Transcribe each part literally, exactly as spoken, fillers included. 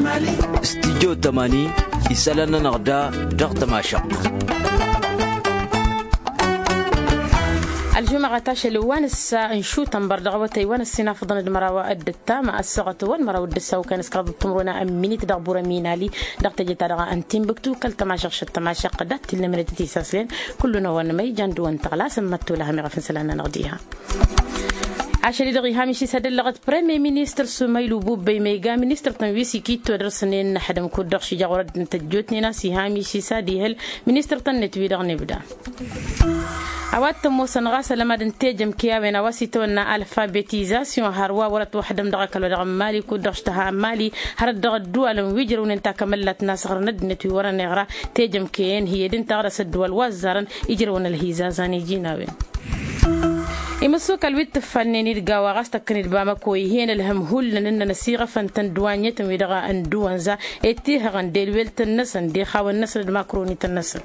استديو تمانين يسالنا نغدا ضغط ماشق الجمعة تاشل وان الساعة نشو تنبر دغوتي وان السنة فضن المراوة الدتا مع الصغة والمراوة الدسا وكان سكراد التمرنا أميني تدغبورا مينالي دغت جتا دغا أنتين بكتو كل تماشق شت تماشق دات تلنا تتيساسلين كلنا وانمي جاندو وانتغلا سمتو لها مغفن سلانا نغديها عشري دغي هامشي سادل لغت بريمي مينيستر سميلو بوب بي ميغا مينيستر تنويسي كيتو درسنين حدم كودخ شي جاورد نتجوتني ناسي هامشي سادي هل مينيستر تنت بيدغ نبدا عوات موسن غاسة لما دنتيجم كياوين واسي تونا الفابيتيزاسيون هروا ورت وحدم دغا كلو دغ مالي كودخشتها مالي هرد دغ الدول ويجرون انتا كملت ناس غر ندنت ورا نغرا تيجم كين هي دين تغرس الدول وزارن يجرون الهيزازاني جيناوين إمسوك الويت فناني الجوا غاستك كنت بامكوي هنا الهم هول لأن نسيغة فنتن دوانية ويدغا أندوانزا إتيها غنديل ويلت النسن دي خاو النسل الماكروني النسل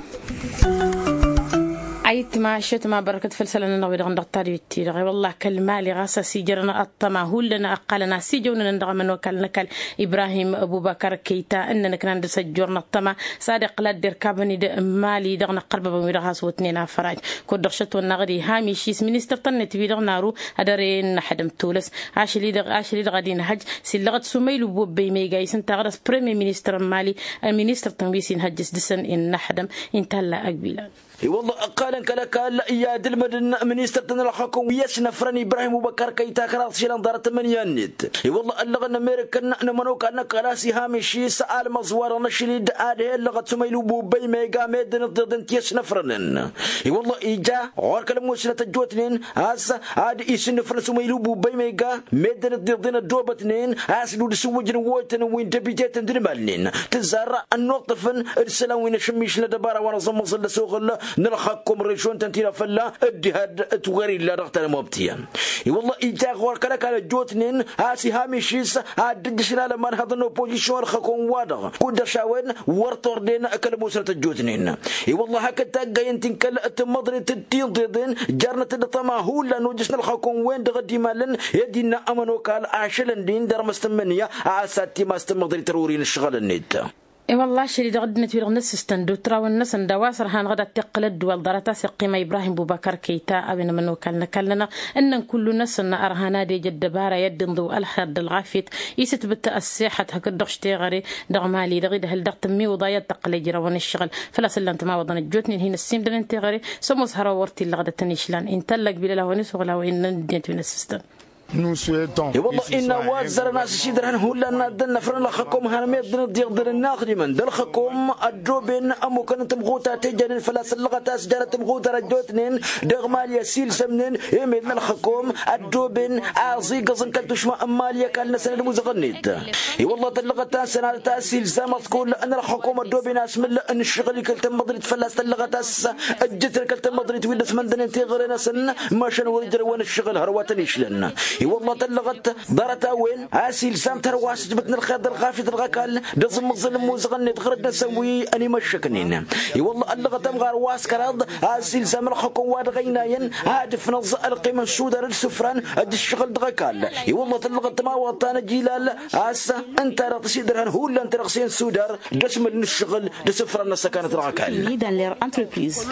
عيت ما شت ما بركة فلسلنا نويد غندق تاريتي رغي والله كالمالي غاسا سيجرنا الطما هولنا أقلنا سيجونا ندغ من وكالنا كال إبراهيم أبو بكر كيتا أننا كنا نسجرنا الطما صادق لا دير كابني مالي دغنا قرب بميرها سوتنينا فراج كود شت والنغري هامي شيس مينستر طنت بيدغ نارو هدرين حدم تولس عاشلي دغ عاشلي دغادين حج سلغت سميل بو بي ميغا يسن تغرس بريمي مينستر مالي المينستر تنبيسين هجس دسن إن حدم انتلا أقبلا والله قال كلا قال يا دلمدن منيستر تنلحقكم وياش نفرني ابراهيم بكر كيتا كراس شيلان دار ثمانية نت والله اللغه امريكا نمنو كان كراسي هامشي سال مزوار نشلي داده اللغه سميلو بو بي ميغا ميدن ضد ياش نفرنن والله اجا اور كلمه سنه تجوتنين اس اد يسن نفر سميلو بو بي ميغا ميدن ضد دوبتنين اس دو سوجن ويتن وين دبيجت ندمالين تزرع النقطفن ارسلوا وين شميش لدباره وانا زمص لسوق نلحقكم ريشون تنتينا فلا الجهاد تغري لا رغت المبتيا والله إجا غور كلا كلا جوتنين هاسي هامشيس هادجشنا لما نهضن بوزيشن خكون واضح كود شاوين ورطردين أكل بوسرة الجوتنين والله هكذا جاين تنكل تمضري تدين ضدين جارنا تدطما هو لأنه جسنا الخكون وين دغدي مالن يدينا أمنو قال عشلن دين در مستمنية عساتي ما استمضري ترورين الشغل النت اي والله شري دغدنا في الناس استندو ترى والناس ندواسر هان غدا تقل الدول درتا سقيمه ابراهيم بوبكر كيتا ابن منو كلنا كلنا ان كل ناس ارهانا دي جد بارا يدندو الحد الغافيت يست بالتاسيحه هكدخش تيغري دغمالي دغيد هل دغت مي وضايا تقل جرون الشغل فلا سلمت ما وضن جوتني هنا السيم دن تيغري سمو سهره ورتي لغدا تنيشلان ان تلق بلا له ونسغلا وان دنت من السيستم Nous souhaitons. والله إن وزر ناس شيدرهن هو لنا دنا فرن لخكم هنميت دنا ديقدر الناخد من دلخكم الدروبين أمو كانت مغوطة تجن فلاس اللغة تسجرة مغوطة رجوتنين دغمال يسيل سمنين يمين لخكم الدروبين عاصي قصن كنتوش ما أماليا كان نسنا المزغنيت والله اللغة تاسنا تاسيل زما تقول لأن الحكومة الدروبين اسم الله أن الشغل كلت مضريت فلاس اللغة تاس الجتر كلت مضريت ويلس من دنا تغرنا سن ما شن ورجر وين الشغل هرواتنيش لنا والله تلغت درتا وين اسيل سام ترواس جبتنا الخيط الخافت الغكال دزم الظلم وزغني تخرج نسوي اني مشكنين والله اللغه مغار واس كراد اسيل سام الحكم واد غيناين هادف نص القيمه السوداء للسفران اد الشغل دغكال والله تلغت ما وطان جيلال اسا انت رتصيدرهن هو اللي انت رخصين السودار قسم الشغل لسفران السكنه الغكال ليدان لير انتربريز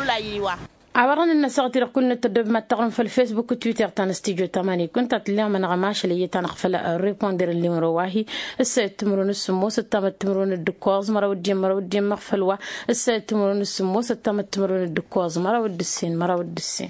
عبرنا الناس غتير كنا تدب ما تغرم في الفيسبوك وتويتر تان استيجو تماني كنت تلاقي من غماش اللي تنغفل الريبوندر اللي مرواهي السيد تمرون السموس التام تمرون الدكواز مرة ودي مرة ودي مغفلوا السيد تمرون السموس التام تمرون الدكواز مرة ودي السين مرة ودي السين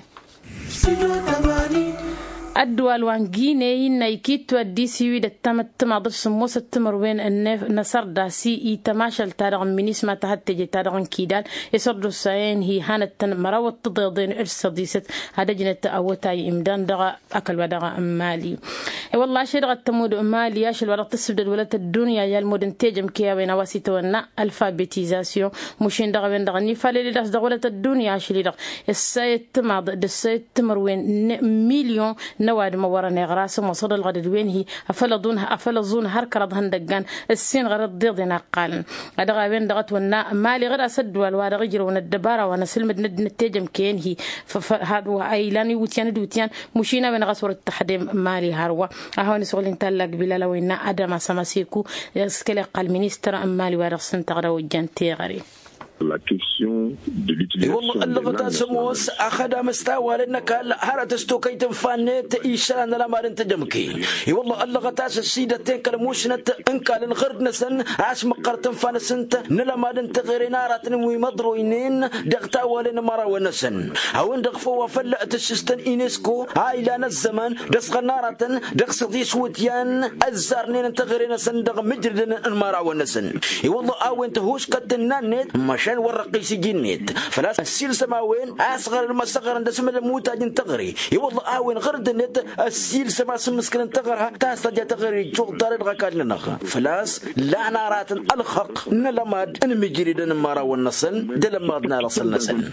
الدول وانجيني نايكيت ودي سيوي دتمت تماضر سموس التمر وين النصر دا سي اي تماشل تارغ منيس ما تهتجي تارغ كيدال يسردو الساين هي هانت مراوت تضيضين ارصديست هذا جنت اوتاي امدان دغا اكل ودغا امالي والله شرغ التمود امالي ياشل ورق تسبد ولا الدنيا يا المدن تيجم كيا وين واسيتونا الفابيتيزاسيون مشين دغا وين دغا نيفالي داس دغ ولا الدنيا شلي دغ السايت تماض السايت تمر وين مليون نواد مورنا غراسم وصل الغد وين هي أفلضونها أفلظون هركرض هندقان السين غير الضيض نقالن هذا غابين دغت ونا مالي غير أسد والواد غجر وندبارة ونسلم ند نتجم كين هي فهذا أيلاني وتيان دوتيان مشينا من غسور التحديم مالي هروا أهون سؤالين تلاق بلا لو إن أدم سماسيكو يسكلي قال مينستر مالي ورسن تغرو جنتي غري la question de l'utilisation والله اللغة سموس أخذ مستوى لأنك هذا تستوكي تنفانيت إيشان لما أنت جمكي والله اللغة تاس السيدة تنكل موشنة إنك للغرد نسن عاش مقر تنفان سنت نلما أنت غير نارات نموي مضروينين دغتا ولن مرا ونسن أو إن دغفوا وفلا تسستن إينسكو عائلان الزمان دسغ نارات دغس ذي سوتيان الزارنين أنت غير نسن دغ مجردن المرا ونسن والله أو أنت هوش كتنانيت مشان ورقي سجنيت فلا السيل سماوين أصغر المصغر عند سما الموتاج تغري والله أوين غرد النت السيل سما سمسكن تغرها تاستجا تغري جو دار الغكال لنخا فلاس لا نارات الخق نلماد ان مجريدن مارا والنسن دلمادنا رسل نسن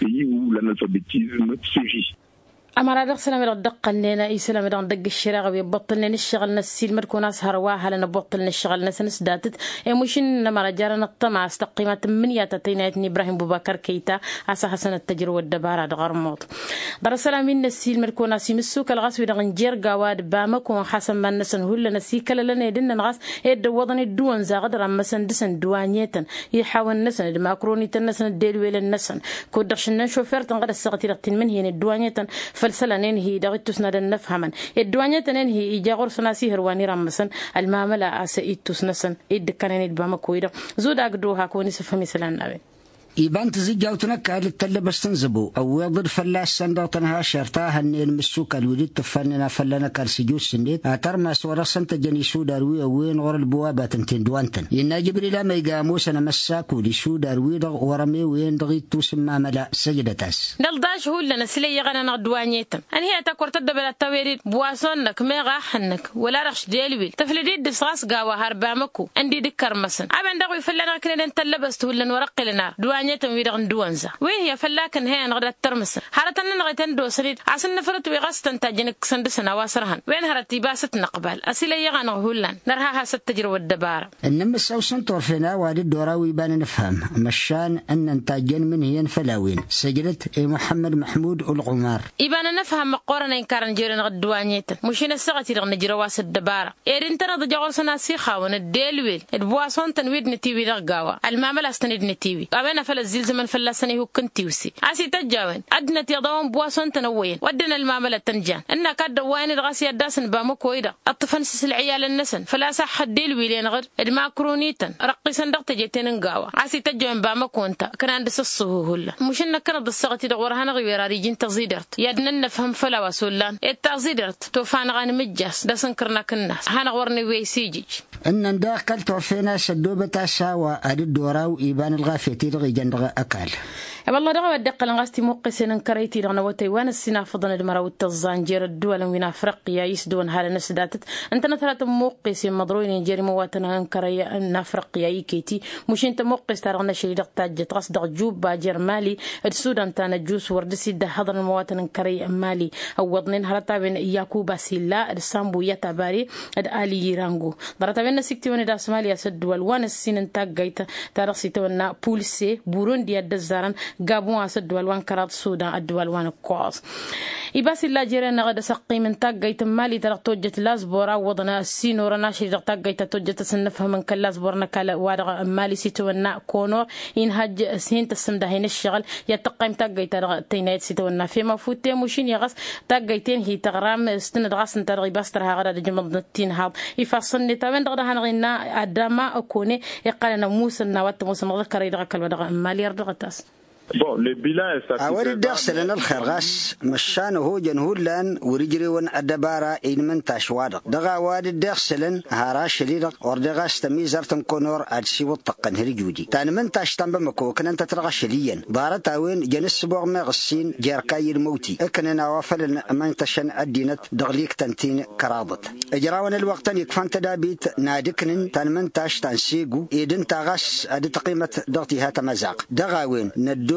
أمر هذا السلام يرد دقلنا أي سلام يرد دق الشراغ بيبطلنا نشغل نسيل مركو ناس هرواها لنا بطل نشغل ناس نسداتت مشين لما رجالنا الطمع استقيمات من ياتيناتني إبراهيم بوبكر كيتا عسى حسن التجر والدبارة غرموط در السلام من نسيل مركو ناس يمسوك الغاس ويدغنجير قواد بامكو حسن ما نسن هول نسيك لنا يدنا نغاس يد وضني الدوان زاغدر أما سندسن دوانيتا يحاول نسن الماكروني تنسن الديل ويل النسن كودرش نشوفر تنغد السغتي لقتين من هي الدوانيتا فلسلانين هي دغتوس ندن نفهمن الدوانية تنين هي إجاغور سناسي هرواني رمسن المعاملة أسئيتوس نسن إد كانين إدبام كويدا زود أقدوها كوني سفهمي سلان نبي يبان تزيجاوتنك هذا التلبس تنزبو أو يضر فلاس سندوتنها شرطاها إن المسوك الوليد تفننا فلنا كارسيجوس سنديت أترمى سورة سنت جنيسو داروي وين غور البوابة تنتين دوانتن ينا جبريل ما يقاموس أنا مساكو لشو داروي دغ ورمي وين دغيت تسمى ملا سجدتاس نلداش هو لنا سلي غنا نغدوانيتم أن هي تكور تدبل التويريد بواسونك ميغا حنك ولا رخش ديلويل تفلديد دسراس قاوا هربامكو عندي دكر مسن أبن دغوي فلنا كنا نتلبس تولن ورق لنا دوانيتم ويدغن دوانزا وين هي فلاكن هي نغدا ترمس حارتن نغتن دو سريد عسن نفرت ويغستن تاجنك سندسنا واسرهن وين هرتي باست نقبل اسيلي يغن هولان نرها ست تجربه الدباره انما السوسن طرفنا وادي الدوراوي بان نفهم مشان ان انتاجن من هي فلاوين سجلت محمد محمود الغمار يبان نفهم مقورنا انكار جيرن غدوانيت مشينا السغتي رغن جرواس الدباره ايرين ترى جوسنا سيخا ون الديلويل البواسون تنويد نتيوي رغاوا المعمل استند نتيوي أبنا فل الزلزال من فلسني هو كنتي وسي عسي تجاون أدنى يضون بواسون تنوين ودنا المعاملة تنجان إن كاد وين الغاسي الداسن بامكويدا الطفنس العيال النسن فلا صح الديل ويلين غير الماكرونيتن رقي صندوق تجيتين نقاوة عسي تجاون بامكونتا كان عند الصهو هلا مش إنك كانت الصغتي دغورها نغير ريجين تزيدرت يدنا نفهم فلا وسولان التزيدرت توفان غان مجاس دسن كرنا كناس هنغورني ويسيجي إن داخل توفينا سدوبة ساوا أدي الدوراو إيبان الغافيتي رغي جندغ أكال والله دغوا دقل غاستي موقسين كريتي رغنا وتايوان السنا فضن المراوت الزانجير الدول من افريقيا يسدون هذا نسداتت انت ثلاثه موقسين مضروين جيري مواتنا انكريا ان افريقيا يكيتي مش انت موقس ترغنا شي دقتاج تصدق جوب باجر مالي السودان تانا جوس وردسي ده هذا المواطن انكريا مالي او وضنين هرتا بين ياكوبا سيلا السامبو يتباري الالي يرانغو درتا بين سيكتي ون دا سوماليا سدول وان السين انتاجيت تارسي تونا بولسي بوروندي الدزارن غابون اسدول وان كرات السودان الدول وان كوس يباس الله جيرنا غدا سقي من تاجيت مالي ترتوجت لازبورا وضنا السينور ناشي تاجيت توجت سنفها من كلاس بورنا كلا وادغ مالي سيتونا كونور ان هج سين تسمده هين الشغل يتقيم تاجيت تينيت سيتونا فيما فوتي مشين يغس تاجيتين هي تغرام استند غاس انت باسترها غدا جمضتين هاب يفصلني تمن غدا هنغينا ادما اكوني يقالنا موسى نوات موسى مذكر يدغ كلبدغ مالي يردغتاس Bon, le bilan est satisfaisant. أول الدرس لنا الخرغاس مشان هو جنهول لان ورجري ون الدبارة إن من تشوادق دغا واد الدرس لن هراش ليدق وردغاس تميزر تنكونور أدسي والطقن هرجودي تان من تاشتن بمكوكن أنت ترغش ليا دارت أوين جنس بوغ مغسين جاركاي الموتي أكننا وافل من تشن الدينت دغليك تنتين كراضت إجراون الوقت يكفان تدابيت نادكن تان من تاشتن سيقو إذن تغاس أدي تقيمة دغتي هات مزاق دغا وين ندو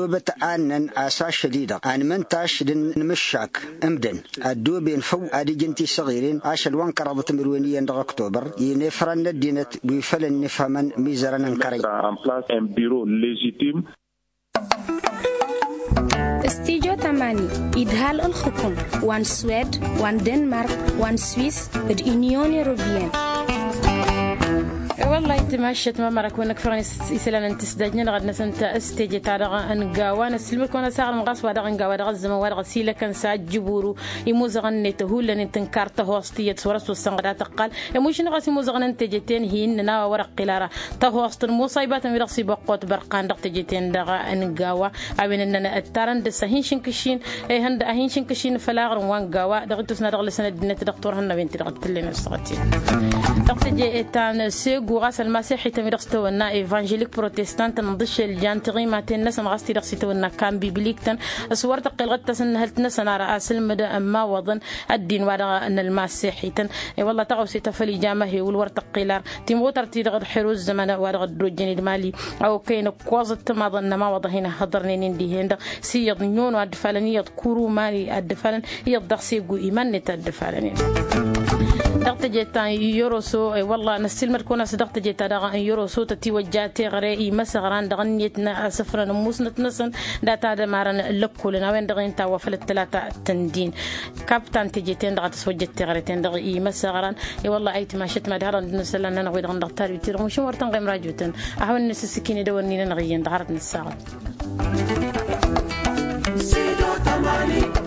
الدوبة آنن آساس شديدة آن من تاش دن مشاك أمدن الدوبين فو آدي جنتي صغيرين عاشل وان كرضة مروينيا دغ أكتوبر ينفرن الدينة بيفلن نفهمن ميزرن انكري استيجو تماني إدهال الحكم وان سويد وان دنمارك وان سويس اليونيون أوروبيين والله تمشيت ما مرك وانك فراني يسلان انت سدجنا غد نسنت استيجي تارغا انغاوانا سلمك وانا ساغ مغاس وادا انغاوا دا زما وادا سيلا كان سا جبورو يموزغن نتهول لن تنكارت هوستيه سورس وسنغدا تقال يموش نغاس يموزغن انت جتين هين نا ورق قلاره تا هوست المصايبات ميرسي بقوت برقان دقت جتين دغا انغاوا ابين ان التارن د سهين شنكشين اي هند اهين شنكشين فلاغر وانغاوا دغت سنا دغ سند نت دكتور هنا بنت دغت لنا استغتي دقت جي تان سيغو غاس المسيحي تمرستو النا ايفانجيليك بروتستانت نضش الجانتغي ما تنس غاستي دقسيتو النا كان بيبليكتن اسور تقلغت سن هلت نسنا راس المدى اما وضن الدين ودا ان المسيحي تن والله تغوسي تفلي جامه والور تقيلار تيموتر تي دغ حروز زمان ودا دروجني مالي او كاين كوزت ما ظن ما وض هنا حضرني ندي هند سيد نيون ودفلني كورو مالي الدفلن يضخسيغو ايمان نتدفلني دقت جيتان يوروسو والله نسيل مركونا صدقت جيتا دغ يوروسو تتي وجاتي غري مسغران دغنيتنا سفرن موسنت نسن داتا دمارن لكولنا وين دغين تا وفل الثلاثه تندين كابتن تجيتين دغ تسوجتي غريتين دغ اي مسغران اي والله ايت ماشت ما دهرن نسلنا انا ويد غندختار يتير مش ورتن غيم راجوتن احون نسسكيني دوني نغيين دهرت الساعه سيدو تماني